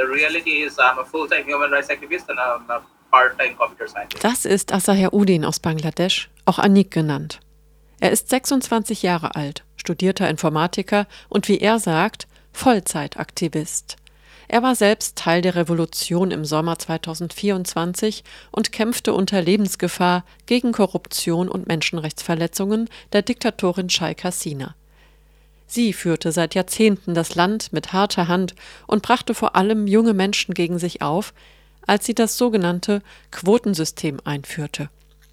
The reality is I'm a full-time human rights activist and I'm a part-time computer scientist. Das ist Azahar Uddin aus Bangladesch, auch Anik genannt. Er ist 26 Jahre alt, studierter Informatiker und wie er sagt, Vollzeitaktivist. Er war selbst Teil der Revolution im Sommer 2024 und kämpfte unter Lebensgefahr gegen Korruption und Menschenrechtsverletzungen der Diktatorin Sheikh Hasina. Sie führte seit Jahrzehnten das Land mit harter Hand und brachte vor allem junge Menschen gegen sich auf, als sie das sogenannte Quotensystem einführte.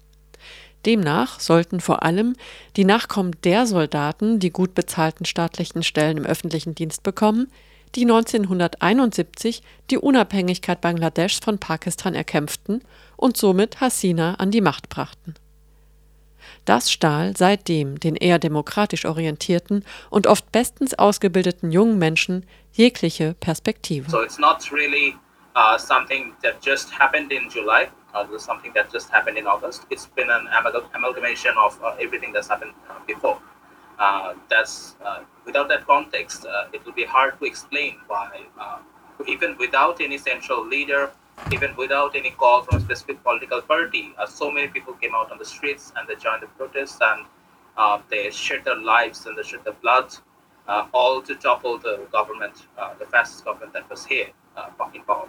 Demnach sollten vor allem die Nachkommen der Soldaten die gut bezahlten staatlichen Stellen im öffentlichen Dienst bekommen, die 1971 die Unabhängigkeit Bangladeschs von Pakistan erkämpften und somit Hasina an die Macht brachten. Das stahl seitdem den eher demokratisch orientierten und oft bestens ausgebildeten jungen Menschen jegliche Perspektive. So it's not really something that just happened in July, something that just happened in August. It's been an amalgamation of everything that's happened before. Without that context, it will be hard to explain why, even without any central leader, even without any call from a specific political party, so many people came out on the streets and they joined the protests and they shed their lives and they shed their blood, all to topple the government, the fascist government that was here in power.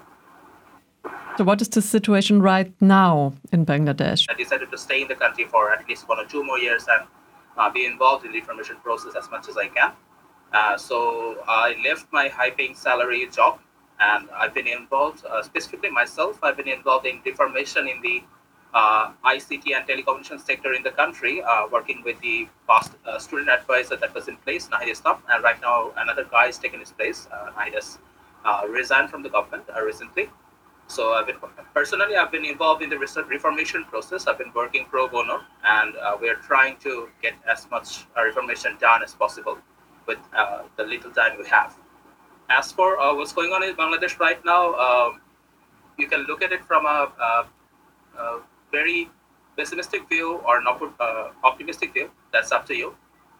So what is the situation right now in Bangladesh? I decided to stay in the country for at least 1 or 2 more years and be involved in the reformation process as much as I can. So I left my high-paying salary job and I've been involved, specifically myself, I've been involved in reformation in the ICT and telecommunications sector in the country, working with the past student advisor that was in place, Nahid Islam, and right now another guy has taken his place. Nahid has resigned from the government recently. So I've been involved in the reformation process. I've been working pro bono, and we're trying to get as much reformation done as possible with the little time we have. As for what's going on in Bangladesh right now, you can look at it from a very pessimistic view or an optimistic view. That's up to you.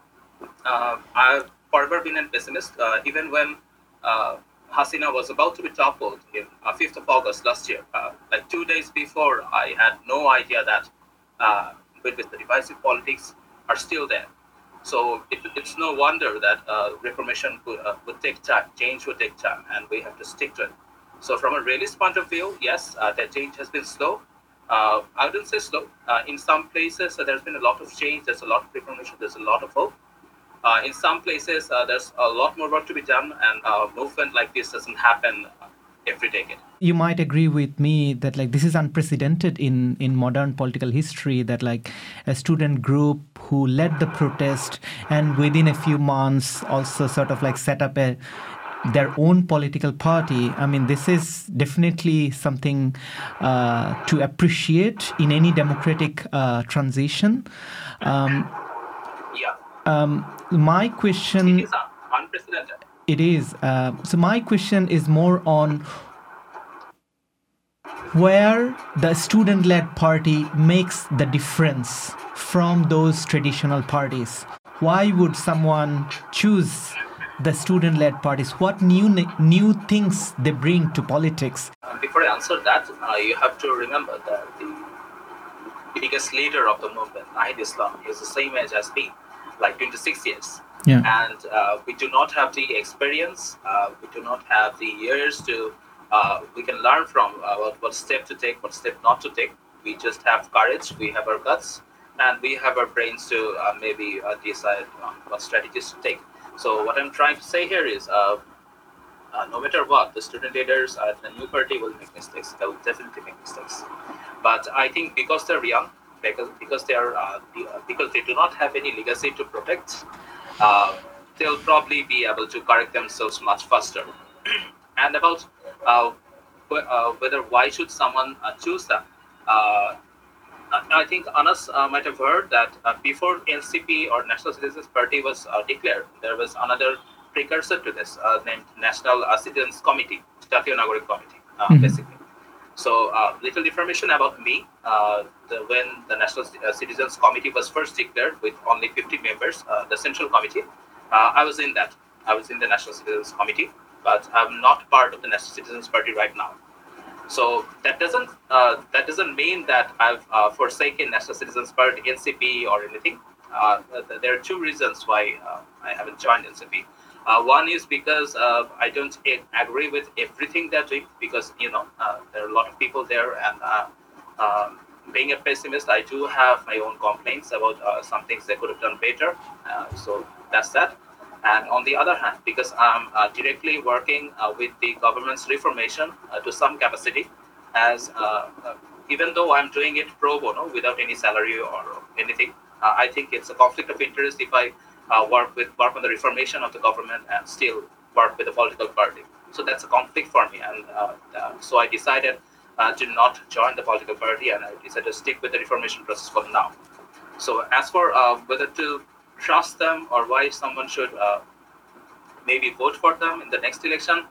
I've forever been a pessimist, even when Hasina was about to be toppled in 5th of August last year. Like 2 days before, I had no idea that with the divisive politics are still there. So it's no wonder that reformation would take time, change would take time, and we have to stick to it. So from a realist point of view, yes, that change has been slow. I wouldn't say slow. In some places, there's been a lot of change, there's a lot of reformation, there's a lot of hope. In some places, there's a lot more work to be done, and a movement like this doesn't happen every decade. You might agree with me that this is unprecedented in modern political history, that a student group who led the protest and within a few months also sort of set up their own political party. I mean, this is definitely something to appreciate in any democratic transition. My question... It is unprecedented. It is. So my question is more on where the student-led party makes the difference from those traditional parties. Why would someone choose the student-led parties? What new things they bring to politics? Before I answer that, you have to remember that the biggest leader of the movement, Nahid Islam, is the same age as me, 26 years. Yeah. And we do not have the experience, we do not have the years to, we can learn from what step to take, what step not to take. We just have courage, we have our guts, and we have our brains to maybe decide what strategies to take. So what I'm trying to say here is, no matter what, the student leaders at the new party will make mistakes. They will definitely make mistakes. But I think because they're young, because they are because they do not have any legacy to protect, they'll probably be able to correct themselves much faster. And about whether why should someone choose them, I think Anas might have heard that before NCP or National Citizens Party was declared, there was another precursor to this named National Citizens Committee, Jatiyo Nagorik Committee, basically. So little information about me. When the National Citizens Committee was first declared with only 50 members, the Central Committee, I was in that. I was in the National Citizens Committee. but I'm not part of the National Citizens Party right now. So that doesn't mean that I've forsaken National Citizens Party, NCP, or anything. There are two reasons why I haven't joined NCP. One is because I don't agree with everything they're doing, because there are a lot of people there, and being a pessimist, I do have my own complaints about some things they could have done better. So that's that. And on the other hand, because I'm directly working with the government's reformation to some capacity, as even though I'm doing it pro bono without any salary or anything, I think it's a conflict of interest if I work on the reformation of the government and still work with a political party. So that's a conflict for me, and so I decided to not join the political party, and I decided to stick with the reformation process for now. So as for whether to trust them or why someone should maybe vote for them in the next election,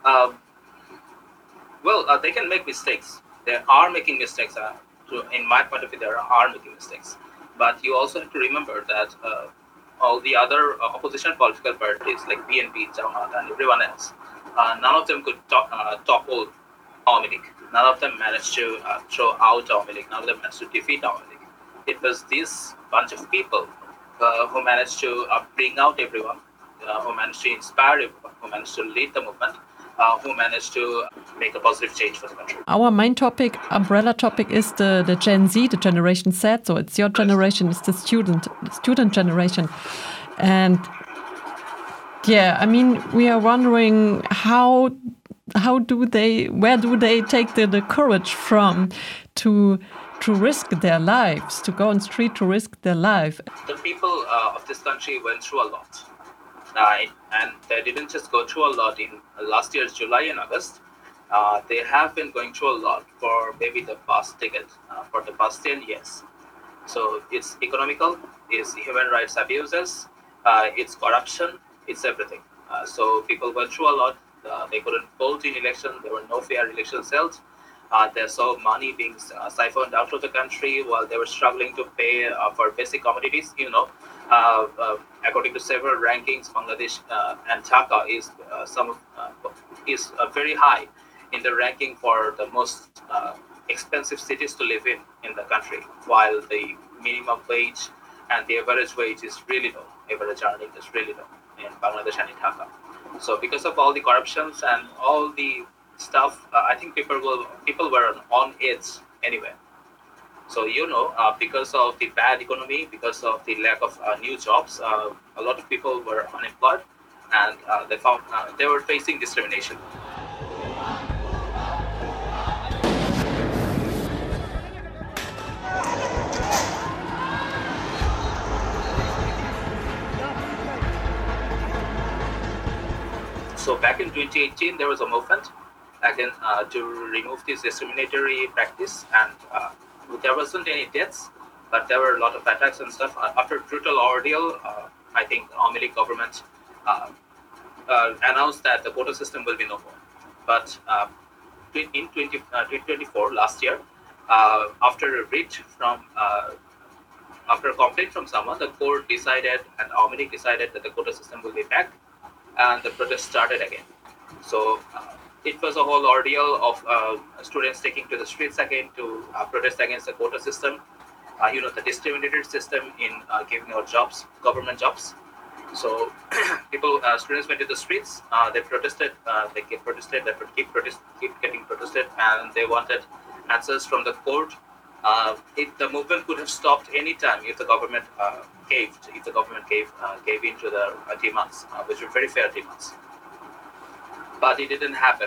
they can make mistakes. They are making mistakes. In my point of view, they are making mistakes. But you also have to remember that all the other opposition political parties like BNP, Jamaat, and everyone else, none of them could topple Awami League. None of them managed to throw out Awami League. None of them managed to defeat Awami League. It was this bunch of people who managed to bring out everyone, who managed to inspire everyone, who managed to lead the movement, who managed to make a positive change for the country. Our main topic, umbrella topic, is the Gen Z, the Generation Z. So it's your generation, it's the student generation. And yeah, I mean, we are wondering where do they take the courage from to risk their lives, to go on street to risk their life? The people of this country went through a lot. And they didn't just go through a lot in last year's July and August. They have been going through a lot for maybe the past decade, for the past 10 years. So it's economical, it's human rights abuses, it's corruption, it's everything. So people went through a lot. They couldn't vote in election. There were no fair elections held. They saw money being siphoned out of the country while they were struggling to pay for basic commodities. According to several rankings, Bangladesh and Dhaka is very high in the ranking for the most expensive cities to live in the country, while the minimum wage and the average wage is really low. Average earning is really low in Bangladesh and in Dhaka. So because of all the corruptions and all the stuff, I think people were on edge anyway. So because of the bad economy, because of the lack of new jobs, a lot of people were unemployed, and they were facing discrimination. So back in 2018, there was a movement again to remove this discriminatory practice, and there wasn't any deaths, but there were a lot of attacks and stuff. After brutal ordeal, I think Awami League government announced that the quota system will be no more. But in 2024, last year, after a complaint from someone, the court decided, and Awami League decided, that the quota system will be back, and the protest started again. So it was a whole ordeal of students taking to the streets again to protest against the quota system, the discriminated system in giving out jobs, government jobs. So students went to the streets, they protested, they keep getting protested, and they wanted answers from the court. The movement could have stopped any time if the government gave in to the demands, which were very fair demands. But it didn't happen.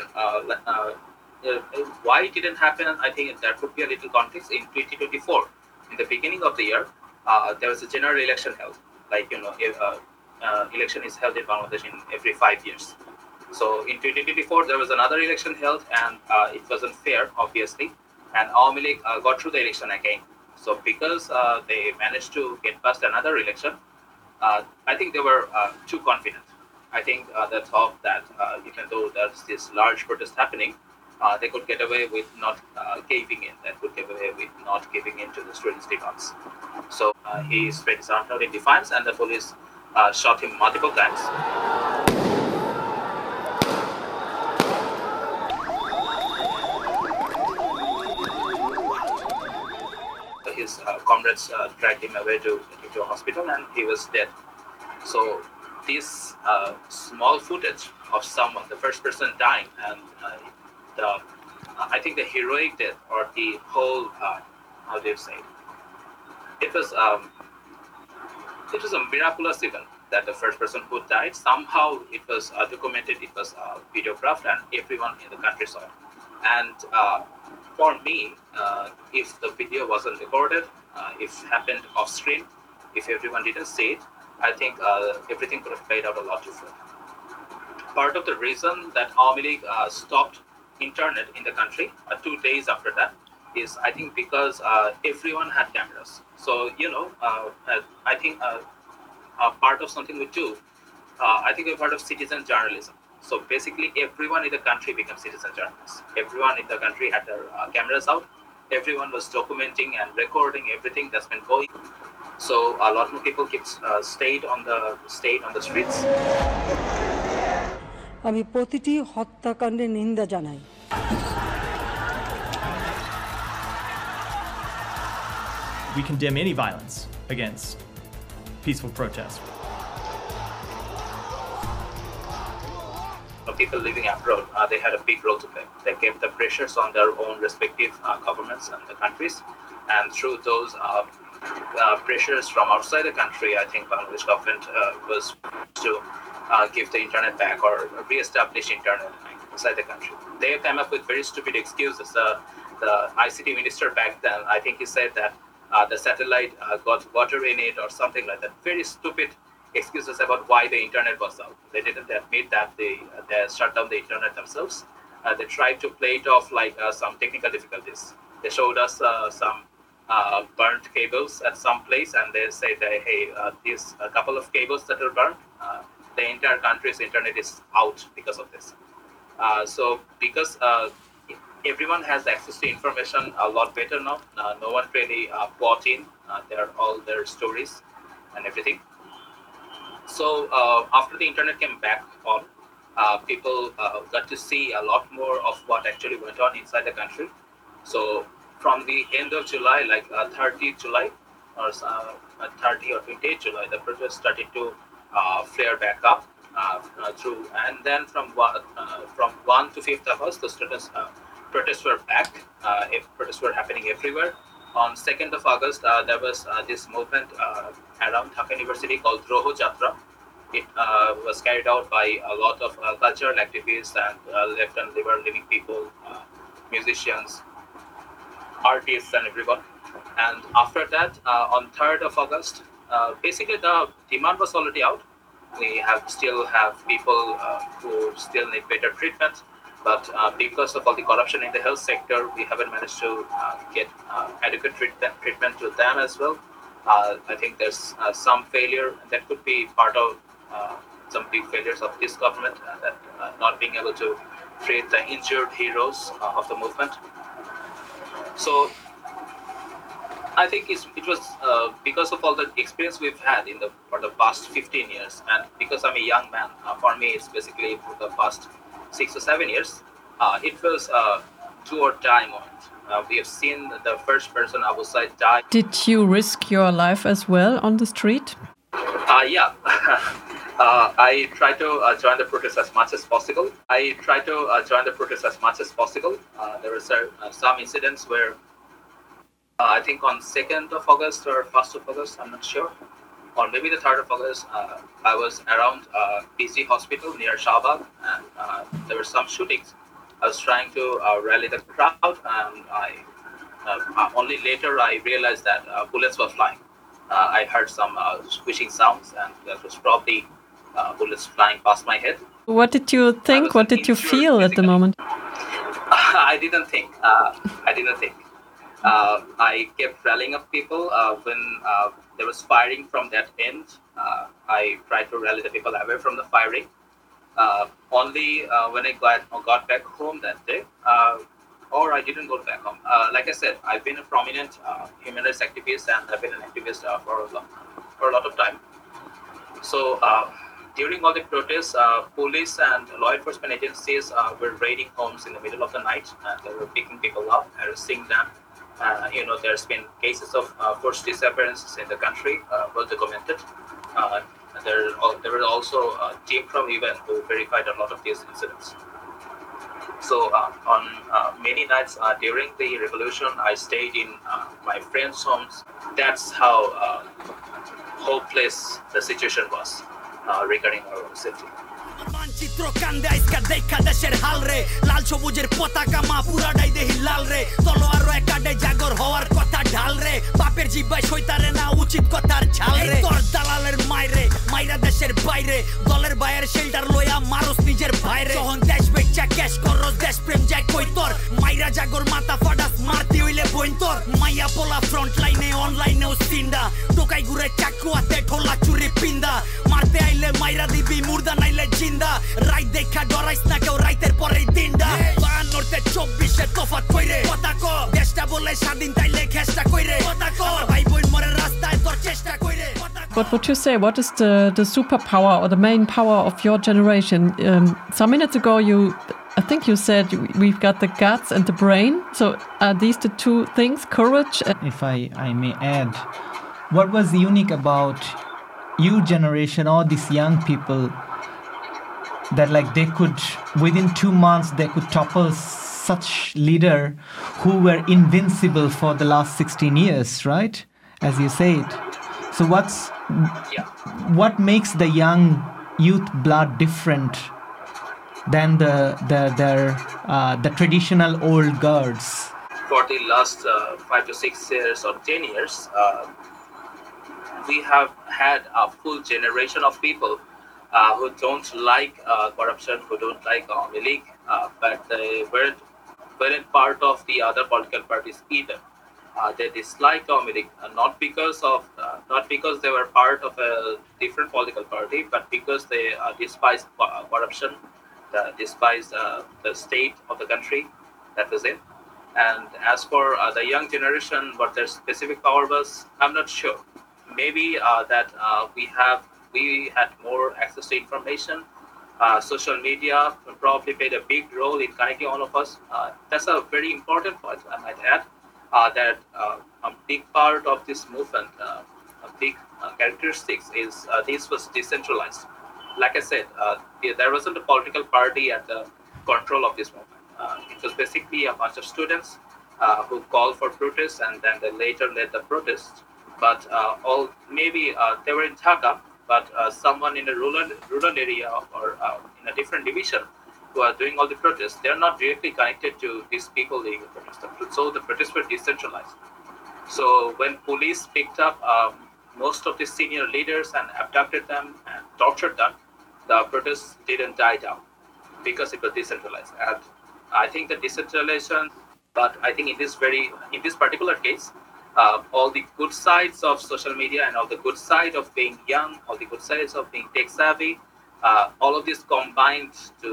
Why it didn't happen? I think that would be a little context. In 2024, in the beginning of the year, there was a general election held. Election is held in Bangladesh in every 5 years. So in 2024, there was another election held, and it wasn't fair, obviously. And Awami League got through the election again. So because they managed to get past another election, I think they were too confident. I think they thought that even though there's this large protest happening, they could get away with not caving in. They could get away with not giving in to the students' demands. So he spread his arms out in defiance, and the police shot him multiple times. his comrades dragged him away to a hospital, and he was dead. So this small footage of someone, the first person dying, and I think the heroic death, or the whole, how do you say it was a miraculous event that the first person who died, somehow it was documented, it was videographed, and everyone in the country saw it. And for me, if the video wasn't recorded, if it happened off screen, if everyone didn't see it, I think everything could have played out a lot different. Part of the reason that Awaami League stopped internet in the country 2 days after that is, I think, because everyone had cameras. So, I think part of something we do, I think we're part of citizen journalism. So basically, everyone in the country became citizen journalists. Everyone in the country had their cameras out. Everyone was documenting and recording everything that's been going. So a lot more people stayed on the streets. আমি প্রতিটি হত্যাকাণ্ডের নিন্দা জানাই। We condemn any violence against peaceful protest. People living abroad, they had a big role to play. They kept the pressures on their own respective governments and the countries, and through those pressures from outside the country, I think Bangladesh government was to give the internet back or re-establish internet inside the country. They came up with very stupid excuses. The ICT minister back then, I think he said that the satellite got water in it or something like that. Very stupid excuses about why the internet was out. They didn't admit that they shut down the internet themselves. They tried to play it off like some technical difficulties. They showed us some burnt cables at some place, and they said, hey, these a couple of cables that are burnt, the entire country's internet is out because of this. So because everyone has access to information a lot better now, no one really bought in all their stories and everything. So after the internet came back on, people got to see a lot more of what actually went on inside the country. So from the end of July, like 30 July or 30 or 28 July, the protests started to flare back up through, and then from 1 to 5th August, the students protests were back. Protests were happening everywhere. On 2nd of August, there was this movement around Dhaka University called Droho Jatra. It was carried out by a lot of cultural activists and left and living people, musicians, artists, and everyone. And after that, on 3rd of August, basically the demand was already out. We still have people who still need better treatment. But because of all the corruption in the health sector, we haven't managed to get adequate treatment to them as well. I think there's some failure that could be part of some big failures of this government, that not being able to treat the injured heroes of the movement. So I think it was because of all the experience we've had for the past 15 years, and because I'm a young man, for me it's basically for the past 6 or 7 years, it was do or die moment. We have seen the first person outside die. Did you risk your life as well on the street? Yeah. I try to join the protest as much as possible. There were some incidents where I think on 2nd of August or 1st of August, I'm not sure, or maybe the 3rd of August, I was around PG Hospital near Shahbag, and there were some shootings. I was trying to rally the crowd, and only later I realized that bullets were flying. I heard some squishing sounds, and that was probably bullets flying past my head. What did you think? What did you feel at the moment? I didn't think. I kept rallying up people when there was firing from that end. I tried to rally the people away from the firing. Only when I got back home that day, or I didn't go back home. Like I said, I've been a prominent human rights activist, and I've been an activist for a lot of time. So during all the protests, police and law enforcement agencies were raiding homes in the middle of the night, and they were picking people up, arresting them, There's been cases of forced disappearances in the country, well documented. There were also a team from UN who verified a lot of these incidents. So on many nights during the revolution, I stayed in my friends' homes. That's how hopeless the situation was regarding our own safety. মানচিত্র কান্দে আইসকা দেখা দেশের হাল রে লাল সবুজের পতাকা মা পুরাটাই দেহি লাল রে তলোয়ার একাডে জাগর হওয়ার কথা ঢাল রে বাপের জিব্বায় সইতারে না উচিত কথার ঝাল রে তোর দালালের মাইরে মাইরা দেশের বাইরে দলের বাইরের শেল্টার লইয়া মারুস নিজের ভাইরে তখন দেশ বেচা ক্যাশ করস দেশ প্রেম যায় কই তোর মাইরা জাগর মাথা ফাটাস মারতি হইলে বইন তোর মাইয়া পোলা ফ্রন্ট লাইনে অনলাইনেও সিন্ডা টোকাই ঘুরে চাকু হাতে ঠোলা চুরি পিন্দা মারতে আইলে মাইরা দিবি মুর্দা নাইলে জিন্দা রাইট দেখা ডরাইস না কেউ রাইতের পরেই দিনটা 52-24 তফাৎ কইরে কথা ক দেশটা বলে স্বাধীন তাইলে খেষ্টা কইরে কথা ক ভাই বোন মরে রাস্তায় তোর চেষ্টা কইরে What would you say? What is the superpower or the main power of your generation? Some minutes ago, I think you said we've got the guts and the brain. So are these the two things, courage? If I may add, what was unique about your generation or these young people that like they could, within 2 months, they could topple such leader who were invincible for the last 16 years, right? As you said. So what makes the young youth blood different than the traditional old guards? For the last 5 to 6 years or 10 years, we have had a full generation of people who don't like corruption, who don't like Awami League, but they weren't part of the other political parties either. They disliked Awami League, not because they were part of a different political party, but because they despised corruption, despised the state of the country that was in. And as for the young generation, what their specific power was, I'm not sure. Maybe that we had more access to information. Social media probably played a big role in connecting all of us. That's a very important point, I might add, that a big part of this movement, a big characteristics is this was decentralized. Like I said, there wasn't a political party at the control of this movement. It was basically a bunch of students who called for protests, and then they later led the protests. But they were in Dhaka, but someone in a rural area or in a different division who are doing all the protests, they're not directly connected to these people leading the protests. So the protests were decentralized. So when police picked up most of the senior leaders and abducted them and tortured them, the protests didn't die down because it was decentralized. And I think the decentralization, but I think in this particular case, all the good sides of social media and all the good side of being young, all the good sides of being tech savvy, all of this combined to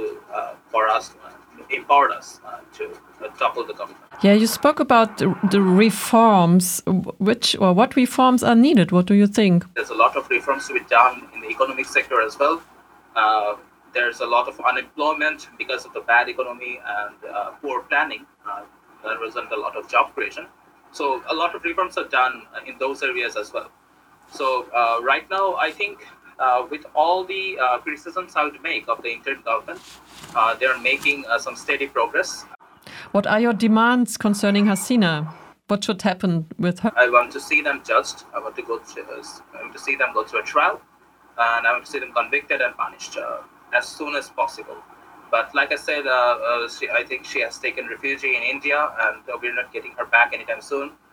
empowered us to topple the government. Yeah, you spoke about the reforms. What reforms are needed? What do you think? There's a lot of reforms to be done in the economic sector as well. There's a lot of unemployment because of the bad economy and poor planning. There wasn't a lot of job creation. So a lot of reforms are done in those areas as well. So right now, I think with all the criticisms I would make of the interim government, they're making some steady progress. What are your demands concerning Hasina? What should happen with her? I want to see them judged. I want to see them go through a trial, and I want to see them convicted and punished as soon as possible. But like I said, I think she has taken refuge in India, and we're not getting her back anytime soon.